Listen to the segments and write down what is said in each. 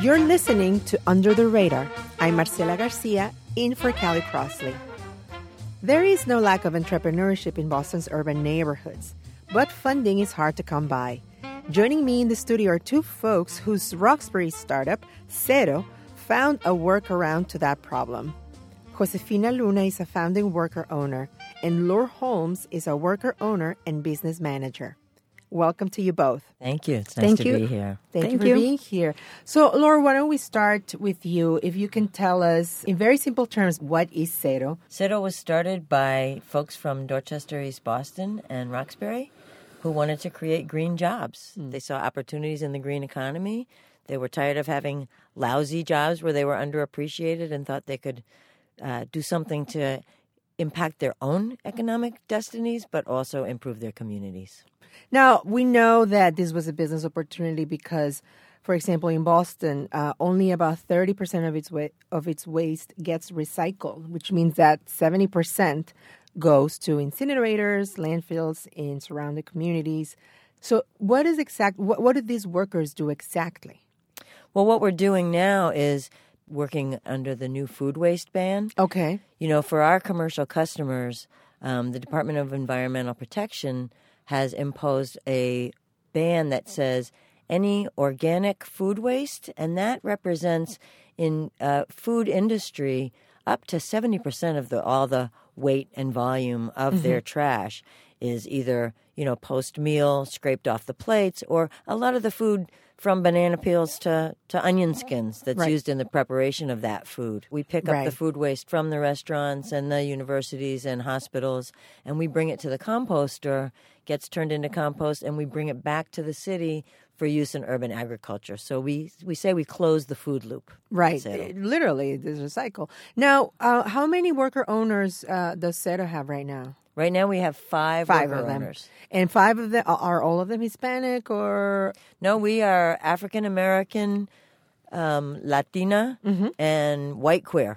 You're listening to Under the Radar. I'm Marcela Garcia, in for Callie Crossley. There is no lack of entrepreneurship in Boston's urban neighborhoods, but funding is hard to come by. Joining me in the studio are two folks whose Roxbury startup, Cero, found a workaround to that problem. Josefina Luna is a founding worker-owner, and Lore Holmes is a worker-owner and business manager. Welcome to you both. Thank you. It's nice to be here. Thank you for being here. So, Laura, why don't we start with you? If you can tell us, in very simple terms, what is Cero? Cero was started by folks from Dorchester, East Boston, and Roxbury who wanted to create green jobs. They saw opportunities in the green economy. They were tired of having lousy jobs where they were underappreciated and thought they could do something to impact their own economic destinies, but also improve their communities. Now, we know that this was a business opportunity because, for example, in Boston, only about 30% of its waste gets recycled, which means that 70% goes to incinerators, landfills in surrounding communities. So what do these workers do exactly? Well, what we're doing now is working under the new food waste ban. Okay. You know, for our commercial customers, the Department of Environmental Protection has imposed a ban that says any organic food waste, and that represents in food industry up to 70% of all the weight and volume of their trash is either, post-meal, scraped off the plates, or a lot of the food from banana peels to onion skins that's used in the preparation of that food. We pick up the food waste from the restaurants and the universities and hospitals, and we bring it to the composter, gets turned into compost, and we bring it back to the city for use in urban agriculture. So we say we close the food loop. Right. Literally, there's a cycle. Now, how many worker owners does Cero have right now? Right now we have five worker of them. owners. And 5 of them, are all of them Hispanic or? No, we are African American, Latina, and white queer.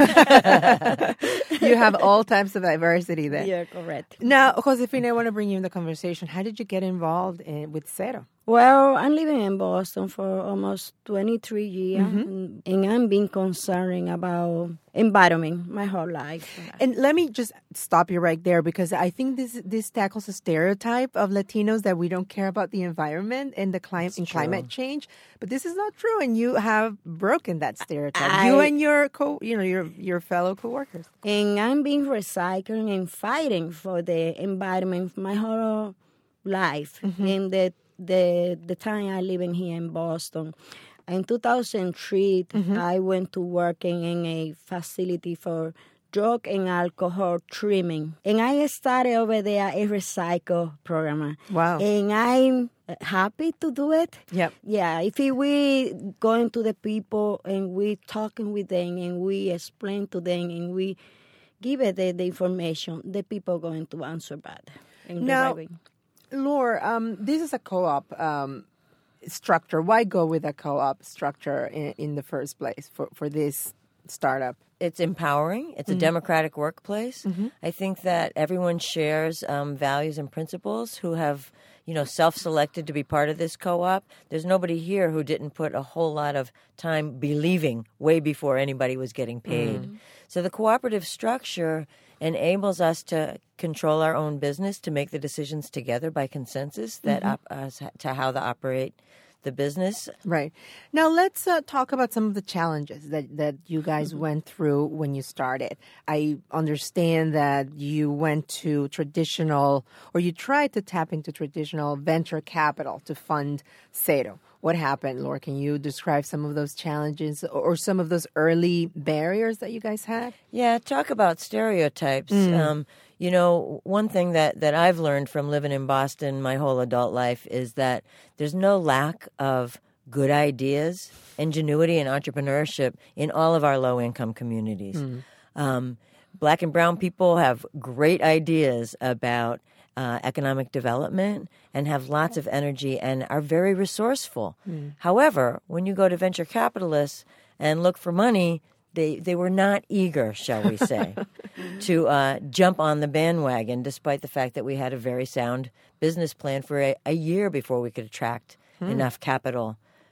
You have all types of diversity there. Yeah, correct. Now, Josefina, I want to bring you in the conversation. How did you get involved with Cero? Well, I'm living in Boston for almost 23 years, and I've been concerned about environment my whole life. And let me just stop you right there, because I think this tackles a stereotype of Latinos that we don't care about the environment and the climate change. But this is not true, and you have broken that stereotype. You and your your fellow coworkers. And I've been recycling and fighting for the environment my whole life. And the time I living here in Boston. In 2003, I went to working in a facility for drug and alcohol treatment. And I started over there a recycle program. Wow. And I'm happy to do it. Yep. Yeah, if we going to the people and we talking with them and we explain to them and we give it the information, the people going to answer back. Now, Lore, this is a co-op structure. Why go with a co-op structure in the first place for this startup? It's empowering. It's a democratic workplace. I think that everyone shares values and principles who have, self-selected to be part of this co-op. There's nobody here who didn't put a whole lot of time believing way before anybody was getting paid. So the cooperative structure enables us to control our own business, to make the decisions together by consensus that to how to operate the business. Right. Now let's talk about some of the challenges that you guys went through when you started. I understand that you went to you tried to tap into traditional venture capital to fund Cero. What happened, Laura? Can you describe some of those challenges or some of those early barriers that you guys had? Yeah, talk about stereotypes. One thing that I've learned from living in Boston my whole adult life is that there's no lack of good ideas, ingenuity, and entrepreneurship in all of our low-income communities. Black and brown people have great ideas about economic development and have lots of energy and are very resourceful. However, when you go to venture capitalists and look for money, they were not eager, shall we say, to jump on the bandwagon, despite the fact that we had a very sound business plan for a year before we could attract enough capital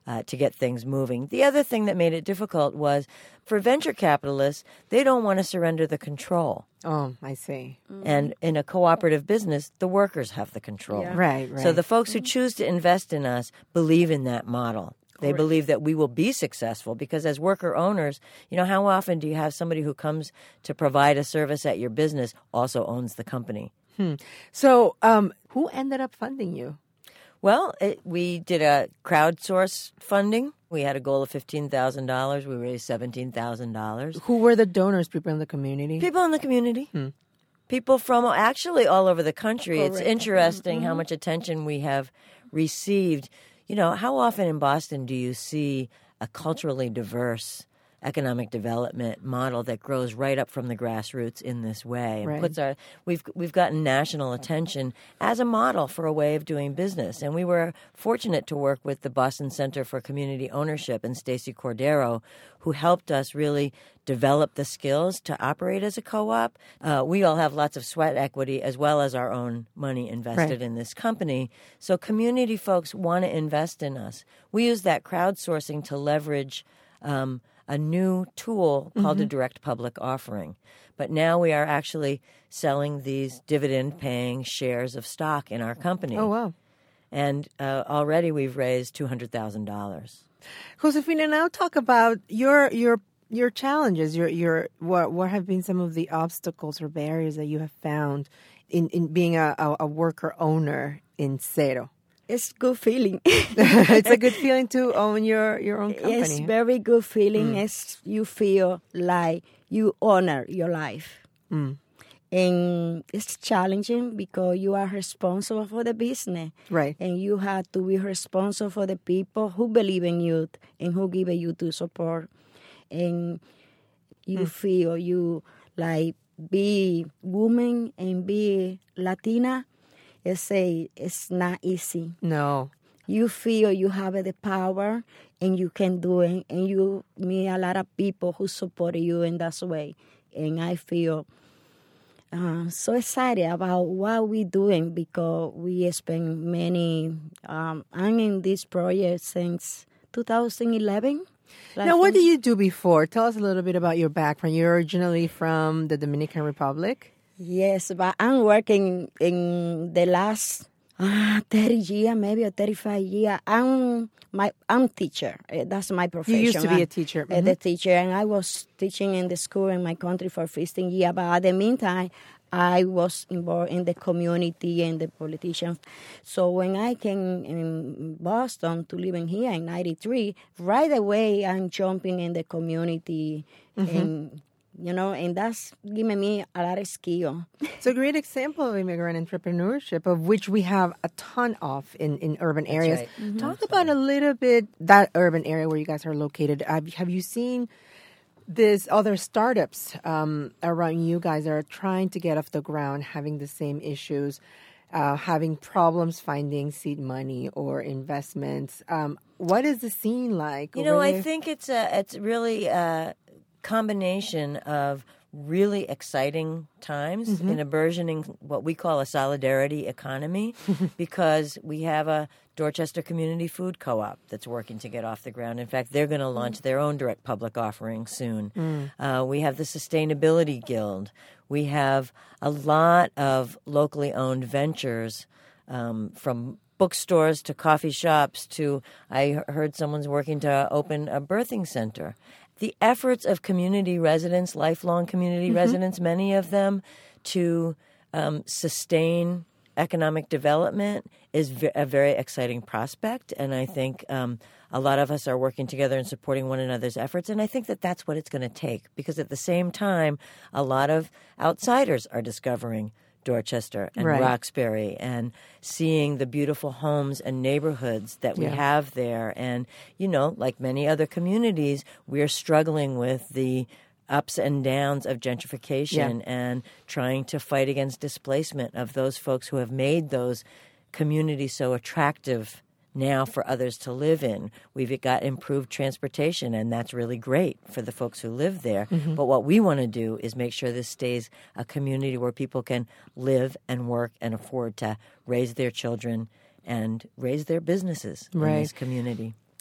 to get things moving. The other thing that made it difficult was for venture capitalists, they don't want to surrender the control. Oh, I see. And in a cooperative business, the workers have the control. Yeah. Right. So the folks who choose to invest in us believe in that model. They believe that we will be successful because as worker owners, how often do you have somebody who comes to provide a service at your business also owns the company? So who ended up funding you? Well, we did a crowdsource funding. We had a goal of $15,000. We raised $17,000. Who were the donors? People in the community? People in the community. People from actually all over the country. Correct. It's interesting how much attention we have received. How often in Boston do you see a culturally diverse economic development model that grows right up from the grassroots in this way and puts we've gotten national attention as a model for a way of doing business. And we were fortunate to work with the Boston Center for Community Ownership and Stacy Cordero, who helped us really develop the skills to operate as a co-op. We all have lots of sweat equity as well as our own money invested in this company. So community folks want to invest in us. We use that crowdsourcing to leverage a new tool called a direct public offering. But now we are actually selling these dividend-paying shares of stock in our company. Oh, wow. And already we've raised $200,000. Josefina, now talk about your challenges. What have been some of the obstacles or barriers that you have found in being a worker owner in Cero? It's good feeling. It's a good feeling to own your own company. It's very good feeling. It's you feel like you honor your life. And it's challenging because you are responsible for the business. Right. And you have to be responsible for the people who believe in you and who give you to support. And you feel you like be woman and be Latina. It's not easy. No. You feel you have the power and you can do it, and you meet a lot of people who support you in that way. And I feel so excited about what we're doing because we spend many. I'm in this project since 2011. Now, what did you do before? Tell us a little bit about your background. You're originally from the Dominican Republic. Yes, but I'm working in the last 30 years, maybe or 35 years. I'm teacher. That's my profession. You used to be a teacher. The teacher, and I was teaching in the school in my country for 15 years. But at the meantime, I was involved in the community and the politicians. So when I came in Boston to live in here in 93, right away I'm jumping in the community and and that's given me a lot of skill. It's a great example of immigrant entrepreneurship, of which we have a ton of in urban areas. Right. Talk about a little bit that urban area where you guys are located. Have you seen these other startups around you guys that are trying to get off the ground, having the same issues, having problems finding seed money or investments? What is the scene like? I think it's really combination of really exciting times in a burgeoning, what we call a solidarity economy, because we have a Dorchester Community Food Co-op that's working to get off the ground. In fact, they're going to launch their own direct public offering soon. We have the Sustainability Guild. We have a lot of locally owned ventures from bookstores to coffee shops to, I heard someone's working to open a birthing center. The efforts of community residents, lifelong community residents, many of them, to sustain economic development is a very exciting prospect. And I think a lot of us are working together and supporting one another's efforts. And I think that that's what it's going to take, because at the same time, a lot of outsiders are discovering Dorchester and Roxbury and seeing the beautiful homes and neighborhoods that we have there. And, like many other communities, we are struggling with the ups and downs of gentrification and trying to fight against displacement of those folks who have made those communities so attractive now for others to live in. We've got improved transportation, and that's really great for the folks who live there. But what we want to do is make sure this stays a community where people can live and work and afford to raise their children and raise their businesses in this community.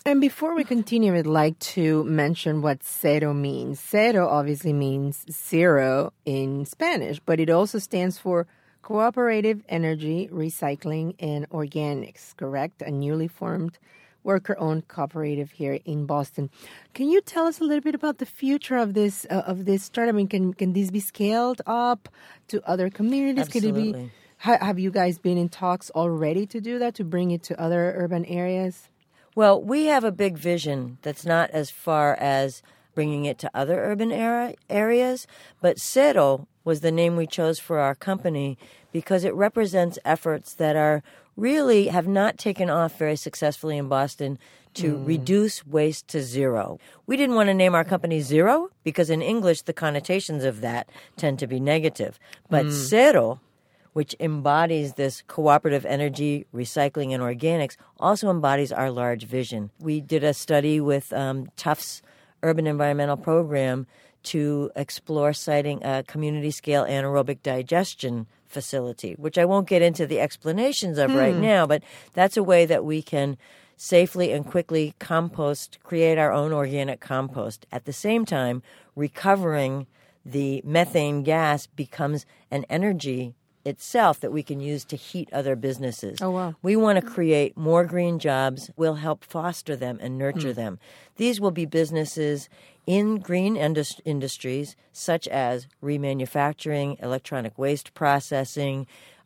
And before we continue, I'd like to mention what cero means. Cero obviously means zero in Spanish, but it also stands for Cooperative Energy, Recycling, and Organics, correct? A newly formed worker-owned cooperative here in Boston. Can you tell us a little bit about the future of this startup? I mean, can this be scaled up to other communities? Absolutely. Could it be? Have you guys been in talks already to do that, to bring it to other urban areas? Well, we have a big vision that's not as far as bringing it to other urban areas, but Cero was the name we chose for our company because it represents efforts that are really have not taken off very successfully in Boston to reduce waste to zero. We didn't want to name our company Zero because in English the connotations of that tend to be negative. But Cero, which embodies this cooperative energy, recycling, and organics, also embodies our large vision. We did a study with Tufts Urban Environmental Program to explore siting a community-scale anaerobic digestion facility, which I won't get into the explanations of right now, but that's a way that we can safely and quickly create our own organic compost. At the same time, recovering the methane gas becomes an energy itself that we can use to heat other businesses. Oh, wow. We want to create more green jobs. We'll help foster them and nurture them. These will be businesses in green industries such as remanufacturing, electronic waste processing,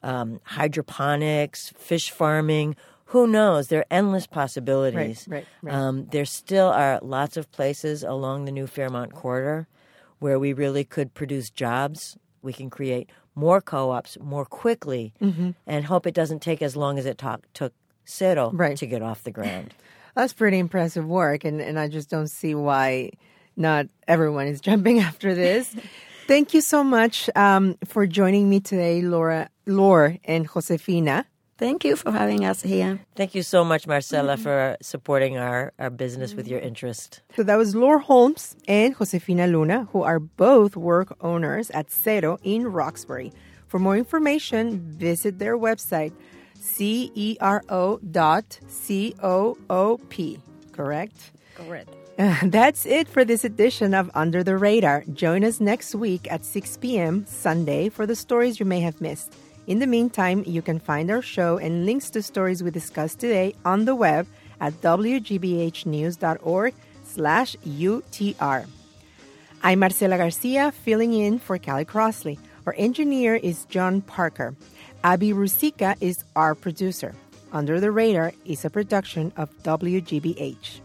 hydroponics, fish farming. Who knows? There are endless possibilities. Right. There still are lots of places along the New Fairmont corridor where we really could produce jobs. We can create more co-ops more quickly and hope it doesn't take as long as it took Cero to get off the ground. That's pretty impressive work, and I just don't see why not everyone is jumping after this. Thank you so much for joining me today, Lore and Josefina. Thank you for having us here. Thank you so much, Marcela, for supporting our business with your interest. So that was Lore Holmes and Josefina Luna, who are both work owners at Cero in Roxbury. For more information, visit their website, cero.coop. Correct? Correct. That's it for this edition of Under the Radar. Join us next week at 6 p.m. Sunday for the stories you may have missed. In the meantime, you can find our show and links to stories we discussed today on the web at wgbhnews.org/UTR. I'm Marcela Garcia, filling in for Callie Crossley. Our engineer is John Parker. Abby Rusica is our producer. Under the Radar is a production of WGBH.